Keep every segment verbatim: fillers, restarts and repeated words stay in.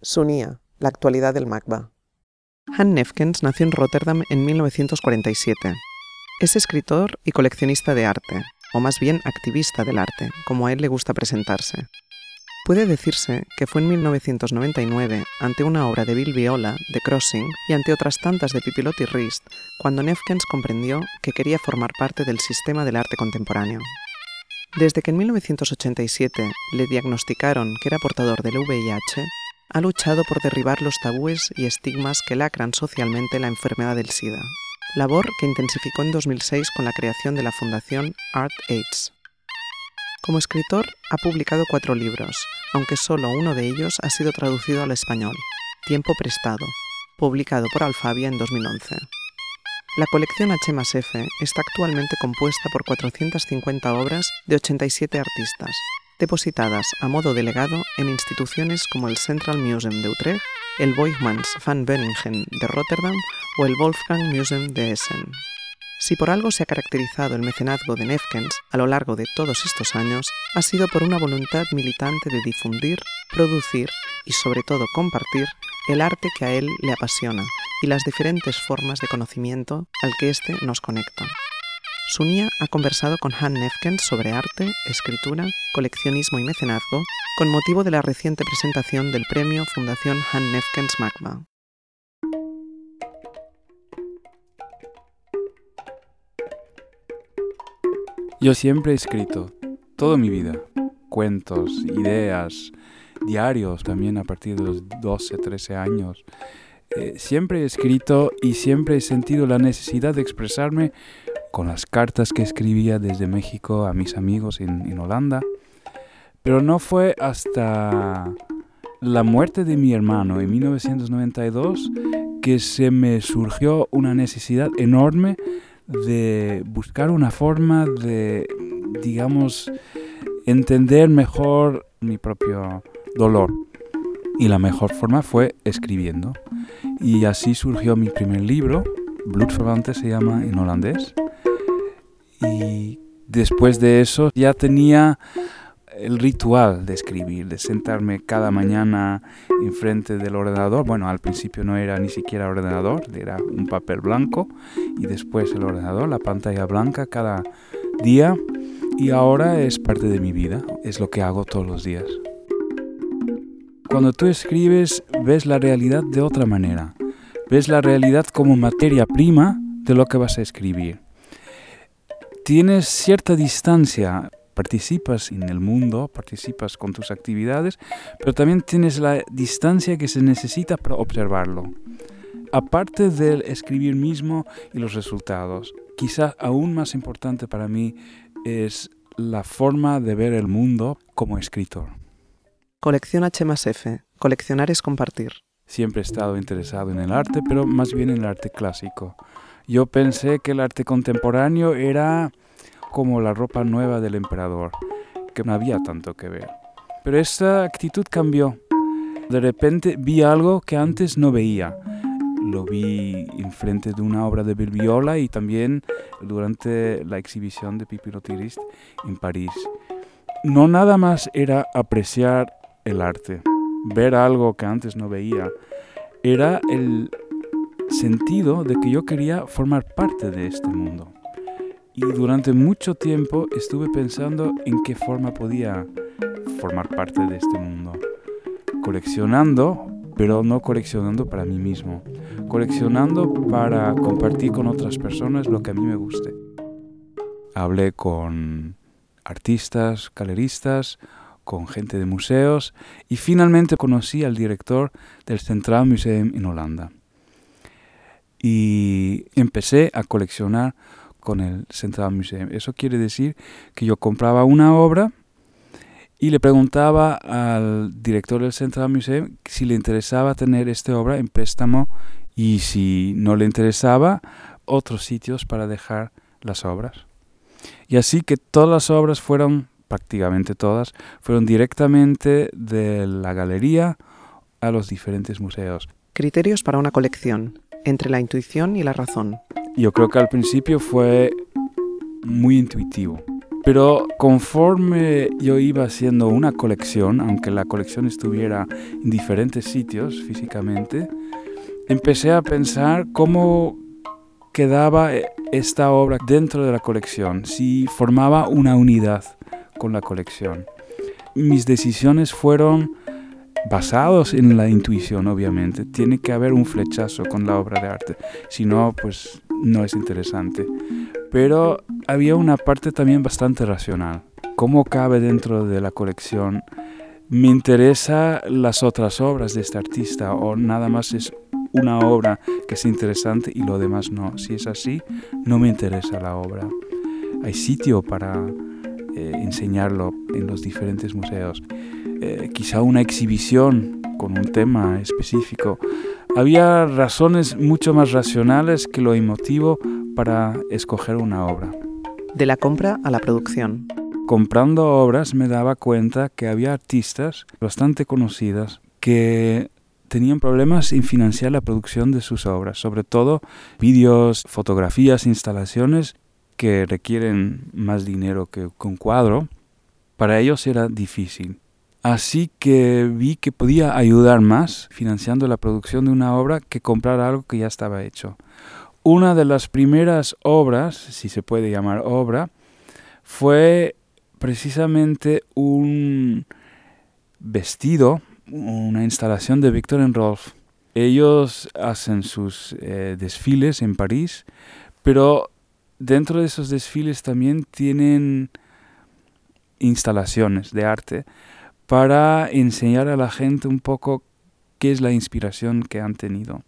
Sunia, la actualidad del Macba. Han Nefkens nació en Rotterdam en mil novecientos cuarenta y siete. Es escritor y coleccionista de arte, o más bien activista del arte, como a él le gusta presentarse. Puede decirse que fue en mil novecientos noventa y nueve, ante una obra de Bill Viola, The Crossing, y ante otras tantas de Pipilotti Rist, cuando Nefkens comprendió que quería formar parte del sistema del arte contemporáneo. Desde que en mil novecientos ochenta y siete le diagnosticaron que era portador del V I H, ha luchado por derribar los tabúes y estigmas que lacran socialmente la enfermedad del SIDA, labor que intensificó en dos mil seis con la creación de la fundación Art AIDS. Como escritor, ha publicado cuatro libros, aunque solo uno de ellos ha sido traducido al español, Tiempo prestado, publicado por Alfabia en dos mil once. La colección H más F está actualmente compuesta por cuatrocientas cincuenta obras de ochenta y siete artistas, depositadas a modo de legado en instituciones como el Central Museum de Utrecht, el Boijmans van Beuningen de Rotterdam o el Wolfgang Museum de Essen. Si por algo se ha caracterizado el mecenazgo de Nefkens a lo largo de todos estos años, ha sido por una voluntad militante de difundir, producir y sobre todo compartir el arte que a él le apasiona y las diferentes formas de conocimiento al que éste nos conecta. Sunia ha conversado con Han Nefkens sobre arte, escritura, coleccionismo y mecenazgo con motivo de la reciente presentación del premio Fundación Han Nefkens Macba. Yo siempre he escrito, toda mi vida, cuentos, ideas, diarios también a partir de los doce, trece años. Eh, siempre he escrito y siempre he sentido la necesidad de expresarme con las cartas que escribía desde México a mis amigos en, en Holanda. Pero no fue hasta la muerte de mi hermano en mil novecientos noventa y dos que se me surgió una necesidad enorme de buscar una forma de, digamos, entender mejor mi propio dolor. Y la mejor forma fue escribiendo. Y así surgió mi primer libro, Bloedverwanten se llama en holandés. Y después de eso ya tenía el ritual de escribir, de sentarme cada mañana enfrente del ordenador. Bueno, al principio no era ni siquiera ordenador, era un papel blanco y después el ordenador, la pantalla blanca cada día. Y ahora es parte de mi vida, es lo que hago todos los días. Cuando tú escribes, ves la realidad de otra manera. Ves la realidad como materia prima de lo que vas a escribir. Tienes cierta distancia, participas en el mundo, participas con tus actividades, pero también tienes la distancia que se necesita para observarlo. Aparte del escribir mismo y los resultados, quizás aún más importante para mí es la forma de ver el mundo como escritor. Colección H más F. Coleccionar es compartir. Siempre he estado interesado en el arte, pero más bien en el arte clásico. Yo pensé que el arte contemporáneo era como la ropa nueva del emperador, que no había tanto que ver. Pero esta actitud cambió. De repente vi algo que antes no veía. Lo vi enfrente de una obra de Bill Viola y también durante la exhibición de Pipilotti Rist en París. No nada más era apreciar el arte, ver algo que antes no veía. Era el sentido de que yo quería formar parte de este mundo. Y durante mucho tiempo estuve pensando en qué forma podía formar parte de este mundo. Coleccionando, pero no coleccionando para mí mismo. Coleccionando para compartir con otras personas lo que a mí me guste. Hablé con artistas, galeristas, con gente de museos y finalmente conocí al director del Centraal Museum en Holanda. Y empecé a coleccionar con el Centraal Museum. Eso quiere decir que yo compraba una obra y le preguntaba al director del Centraal Museum si le interesaba tener esta obra en préstamo y si no le interesaba, otros sitios para dejar las obras. Y así que todas las obras fueron, prácticamente todas, fueron directamente de la galería a los diferentes museos. Criterios para una colección, entre la intuición y la razón. Yo creo que al principio fue muy intuitivo. Pero conforme yo iba haciendo una colección, aunque la colección estuviera en diferentes sitios físicamente, empecé a pensar cómo quedaba esta obra dentro de la colección, si formaba una unidad con la colección. Mis decisiones fueron basadas en la intuición, obviamente. Tiene que haber un flechazo con la obra de arte, si no, pues no es interesante. Pero había una parte también bastante racional. ¿Cómo cabe dentro de la colección? ¿Me interesa las otras obras de este artista o nada más es una obra que es interesante y lo demás no? Si es así, no me interesa la obra. Hay sitio para eh, enseñarlo en los diferentes museos. Eh, quizá una exhibición con un tema específico. Había razones mucho más racionales que lo emotivo para escoger una obra. De la compra a la producción. Comprando obras me daba cuenta que había artistas bastante conocidas que tenían problemas en financiar la producción de sus obras, sobre todo vídeos, fotografías, instalaciones que requieren más dinero que un cuadro. Para ellos era difícil. Así que vi que podía ayudar más financiando la producción de una obra que comprar algo que ya estaba hecho. Una de las primeras obras, si se puede llamar obra, fue precisamente un vestido, una instalación de Viktor and Rolf. Ellos hacen sus eh, desfiles en París, pero dentro de esos desfiles también tienen instalaciones de arte para enseñar a la gente un poco qué es la inspiración que han tenido.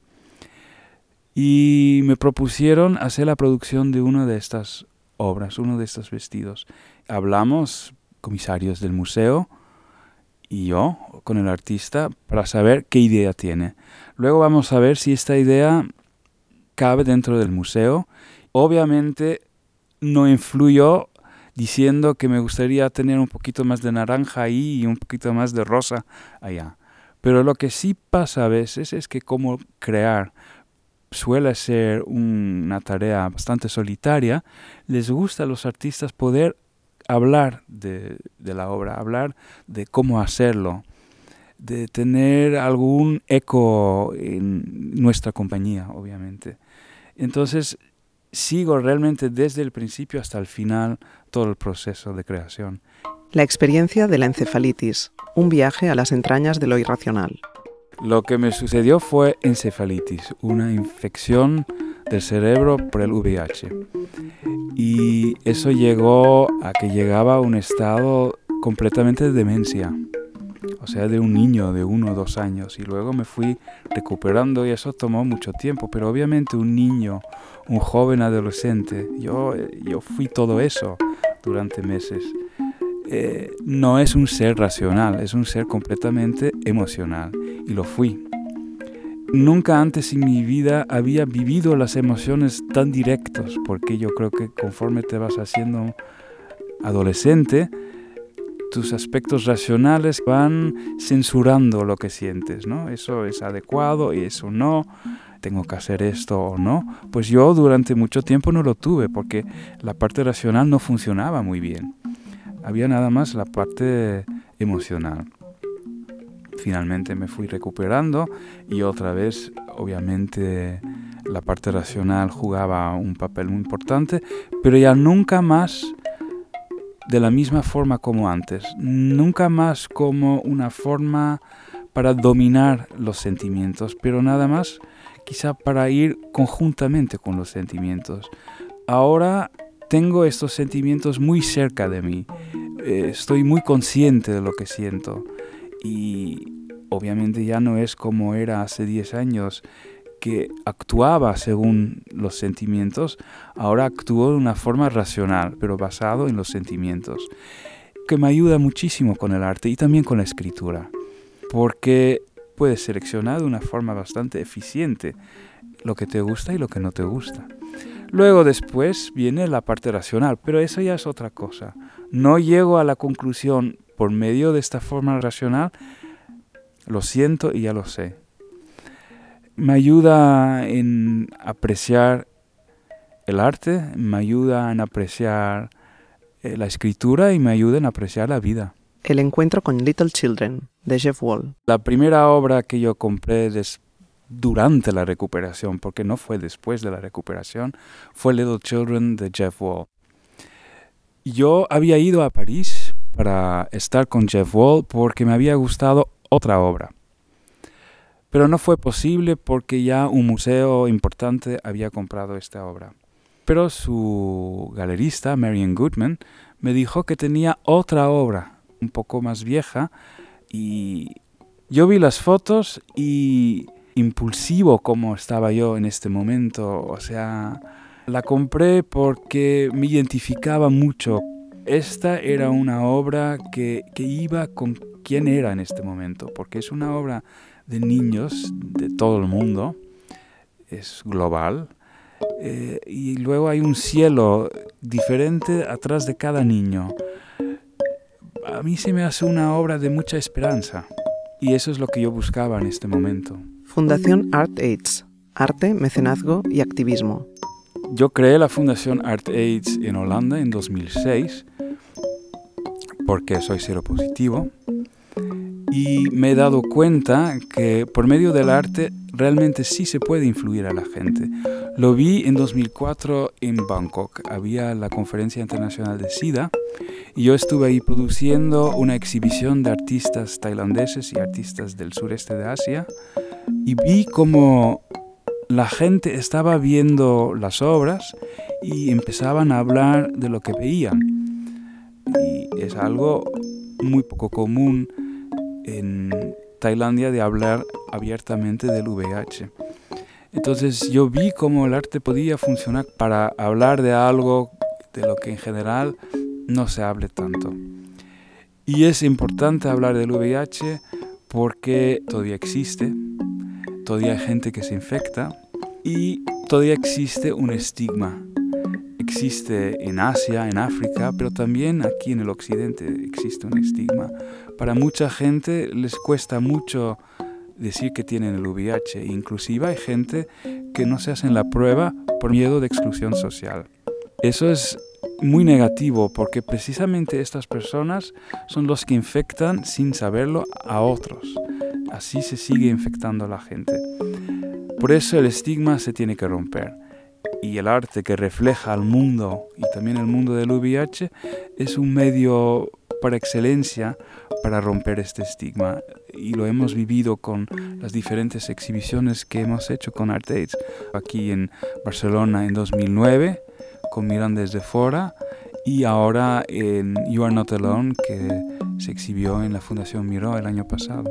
Y me propusieron hacer la producción de una de estas obras, uno de estos vestidos. Hablamos, comisarios del museo y yo, con el artista, para saber qué idea tiene. Luego vamos a ver si esta idea cabe dentro del museo. Obviamente no influyó diciendo que me gustaría tener un poquito más de naranja ahí y un poquito más de rosa allá. Pero lo que sí pasa a veces es que como crear suele ser una tarea bastante solitaria, les gusta a los artistas poder hablar de, de la obra, hablar de cómo hacerlo, de tener algún eco en nuestra compañía, obviamente. Entonces, sigo realmente desde el principio hasta el final todo el proceso de creación. La experiencia de la encefalitis, un viaje a las entrañas de lo irracional. Lo que me sucedió fue encefalitis, una infección del cerebro por el V I H. Y eso llegó a que llegaba a un estado completamente de demencia. O sea, de un niño de uno o dos años. Y luego me fui recuperando y eso tomó mucho tiempo. Pero obviamente un niño, un joven adolescente, yo, yo fui todo eso durante meses. Eh, no es un ser racional, es un ser completamente emocional. Y lo fui. Nunca antes en mi vida había vivido las emociones tan directos, porque yo creo que conforme te vas haciendo adolescente, tus aspectos racionales van censurando lo que sientes, ¿no? Eso es adecuado y eso no, tengo que hacer esto o no. Pues yo durante mucho tiempo no lo tuve, porque la parte racional no funcionaba muy bien. Había nada más la parte emocional. Finalmente me fui recuperando y otra vez, obviamente, la parte racional jugaba un papel muy importante, pero ya nunca más de la misma forma como antes, nunca más como una forma para dominar los sentimientos, pero nada más quizá para ir conjuntamente con los sentimientos. Ahora tengo estos sentimientos muy cerca de mí, eh, estoy muy consciente de lo que siento. Y obviamente ya no es como era hace diez años, que actuaba según los sentimientos. Ahora actúo de una forma racional, pero basado en los sentimientos, que me ayuda muchísimo con el arte y también con la escritura, porque puedes seleccionar de una forma bastante eficiente lo que te gusta y lo que no te gusta. Luego después viene la parte racional, pero eso ya es otra cosa. No llego a la conclusión por medio de esta forma racional, lo siento y ya lo sé. Me ayuda en apreciar el arte, me ayuda en apreciar eh, la escritura y me ayudan a apreciar la vida. El encuentro con Little Children, de Jeff Wall. La primera obra que yo compré des- durante la recuperación, porque no fue después de la recuperación, fue Little Children de Jeff Wall. Yo había ido a París para estar con Jeff Wall porque me había gustado otra obra. Pero no fue posible porque ya un museo importante había comprado esta obra. Pero su galerista, Marian Goodman, me dijo que tenía otra obra, un poco más vieja, y yo vi las fotos y impulsivo como estaba yo en este momento, o sea, la compré porque me identificaba mucho. Esta era una obra que, que iba con quién era en este momento, porque es una obra de niños de todo el mundo, es global, eh, y luego hay un cielo diferente atrás de cada niño. A mí se me hace una obra de mucha esperanza, y eso es lo que yo buscaba en este momento. Fundación ArtAids, arte, mecenazgo y activismo. Yo creé la Fundación ArtAids en Holanda en dos mil seis, porque soy seropositivo, y me he dado cuenta que por medio del arte realmente sí se puede influir a la gente. Lo vi en dos mil cuatro en Bangkok, había la Conferencia Internacional de SIDA, y yo estuve ahí produciendo una exhibición de artistas tailandeses y artistas del sureste de Asia, y vi cómo la gente estaba viendo las obras y empezaban a hablar de lo que veían. Y es algo muy poco común en Tailandia de hablar abiertamente del V I H. Entonces yo vi cómo el arte podía funcionar para hablar de algo de lo que en general no se hable tanto. Y es importante hablar del V I H porque todavía existe, todavía hay gente que se infecta y todavía existe un estigma. Existe en Asia, en África, pero también aquí en el occidente existe un estigma. Para mucha gente les cuesta mucho decir que tienen el V I H. Inclusive hay gente que no se hacen la prueba por miedo de exclusión social. Eso es muy negativo porque precisamente estas personas son los que infectan sin saberlo a otros. Así se sigue infectando a la gente. Por eso el estigma se tiene que romper. Y el arte que refleja al mundo y también el mundo del V I H es un medio por excelencia para romper este estigma. Y lo hemos vivido con las diferentes exhibiciones que hemos hecho con ArtAids. Aquí en Barcelona en dos mil nueve, con Mirant desde Fora, y ahora en You Are Not Alone, que se exhibió en la Fundación Miró el año pasado.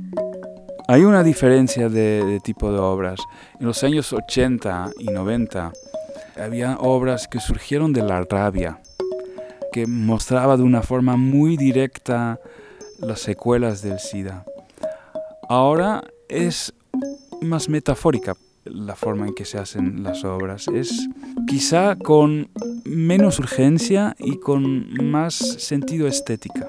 Hay una diferencia de, de tipo de obras. En los años ochenta y noventa había obras que surgieron de la rabia, que mostraba de una forma muy directa las secuelas del SIDA. Ahora es más metafórica la forma en que se hacen las obras. Es quizá con menos urgencia y con más sentido estética.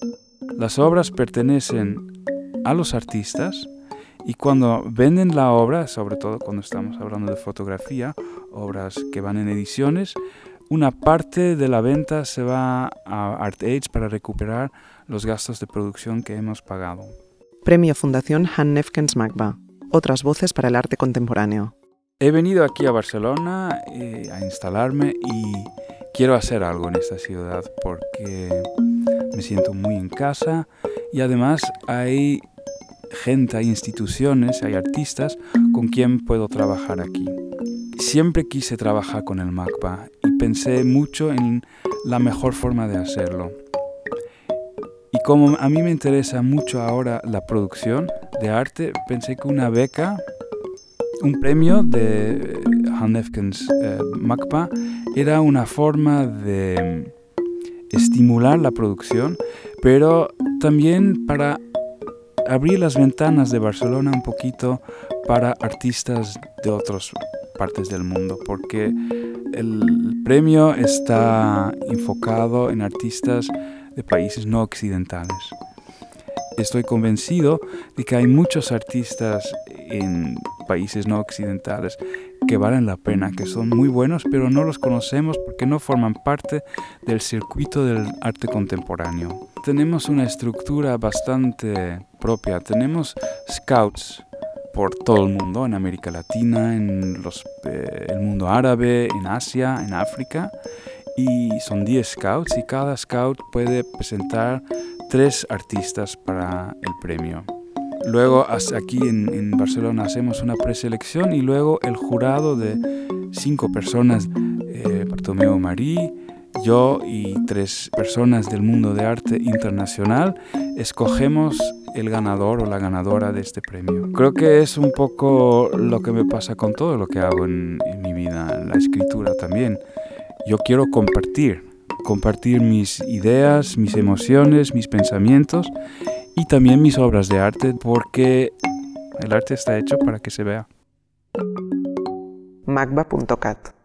Las obras pertenecen a los artistas y cuando venden la obra, sobre todo cuando estamos hablando de fotografía, obras que van en ediciones, una parte de la venta se va a ArtAids para recuperar los gastos de producción que hemos pagado. Premio Fundación Han Nefkens Magba. Otras voces para el arte contemporáneo. He venido aquí a Barcelona eh, a instalarme y quiero hacer algo en esta ciudad porque me siento muy en casa y además hay gente, hay instituciones, hay artistas con quien puedo trabajar aquí. Siempre quise trabajar con el MACBA y pensé mucho en la mejor forma de hacerlo. Y como a mí me interesa mucho ahora la producción de arte, pensé que una beca, un premio de Han Nefkens eh, MACBA era una forma de estimular la producción, pero también para abrir las ventanas de Barcelona un poquito para artistas de otras partes del mundo, porque el premio está enfocado en artistas de países no occidentales. Estoy convencido de que hay muchos artistas en países no occidentales que valen la pena, que son muy buenos, pero no los conocemos porque no forman parte del circuito del arte contemporáneo. Tenemos una estructura bastante propia. Tenemos scouts por todo el mundo, en América Latina, en los, eh, el mundo árabe, en Asia, en África. Y son diez scouts y cada scout puede presentar tres artistas para el premio. Luego aquí en, en Barcelona hacemos una preselección y luego el jurado de cinco personas, eh, Bartomeu Marí, yo y tres personas del mundo de arte internacional, escogemos el ganador o la ganadora de este premio. Creo que es un poco lo que me pasa con todo lo que hago en, en mi vida, en la escritura también. Yo quiero compartir, compartir mis ideas, mis emociones, mis pensamientos y también mis obras de arte, porque el arte está hecho para que se vea. magba punto cat